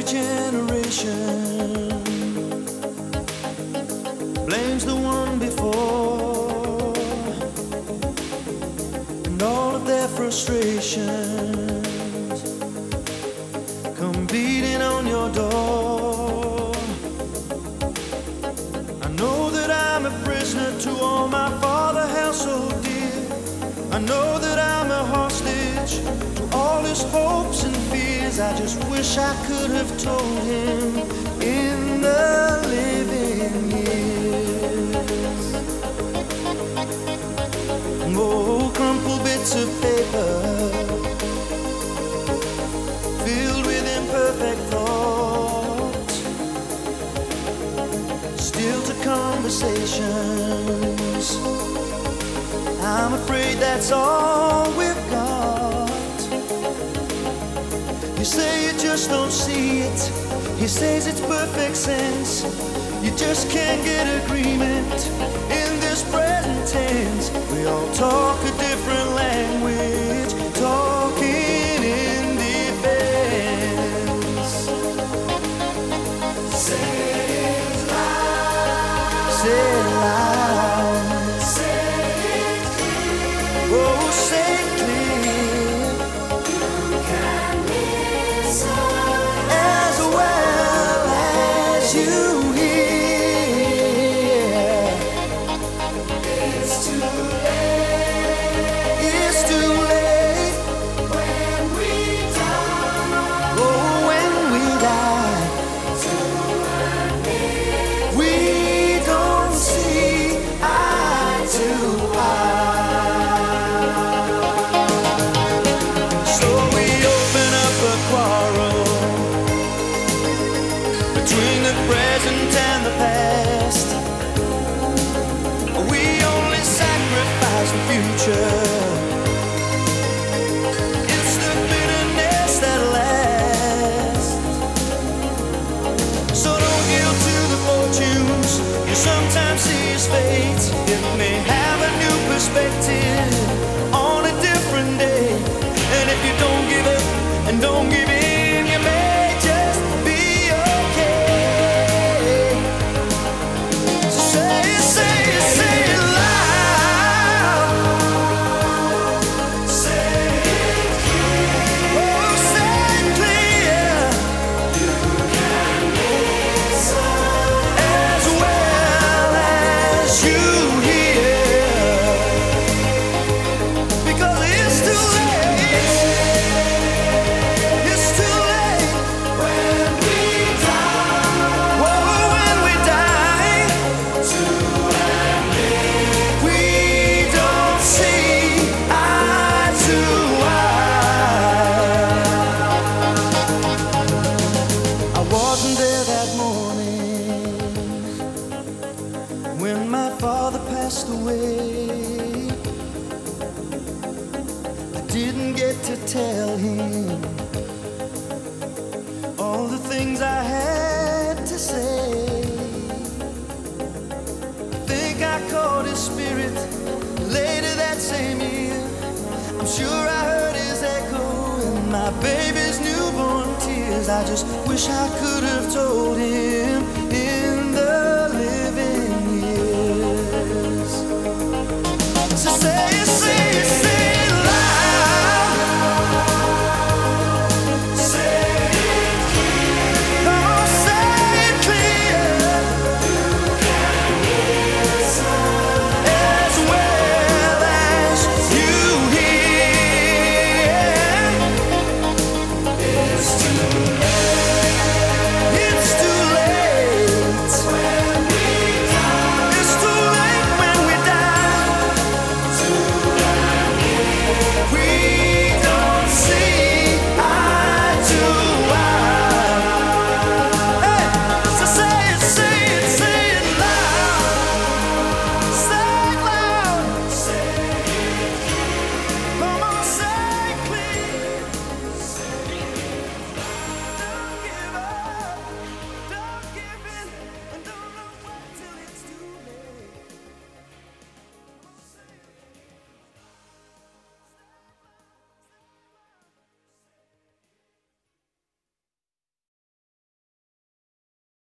every generation blames the one before, and all of their frustrations come beating on your door. I know that I'm a prisoner to all my father held so dear. I know that I'm a hostage to all his hopes and fears. I just wish I could have told him in the living years. Oh, crumpled bits of paper filled with imperfect thoughts, still to conversations. I'm afraid that's all we've got. You say you just don't see it. He says it's perfect sense. You just can't get agreement in this present tense. We all talk a different language, talking in defense. Say it loud. Say it loud. Oh, say it clear. You can listen as well as you hear. It's too late. It's too late when we die. Oh, when we die. We don't see eye to eye. Between the present and the past, we only sacrifice the future. It's the bitterness that lasts. So don't yield to the fortunes you sometimes see as fate. It may have a new perspective on a different day. And if you don't give up and don't give in, you may just be okay. So say it, say it, say it loud. Say it clear. Oh, say it clear. You can listen as well as you hear. Because it's too late. It's too late when we die. Whoa, when we die. We don't see eye to eye. I wasn't there that morning when my father passed away. I didn't get to tell him all the things I had to say. I think I caught his spirit later that same year. I'm sure I heard his echo in my baby's newborn tears. I just wish I could have told him in